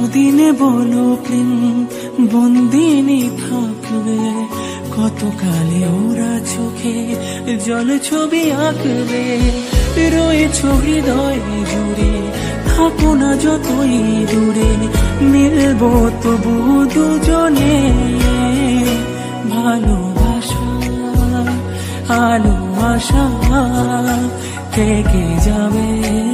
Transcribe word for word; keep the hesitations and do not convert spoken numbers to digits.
কতদিনে বলো প্রেম বন্দিনী থাকবে, কতকালে ওরা চোখে জল ছবি আঁকবে। রয়েছ হৃদয় জুড়ে, থাকো না যতই দূরে, মিলবো তবু দুজনে। ভালোবাসা আলো আশা থেকে যাবে।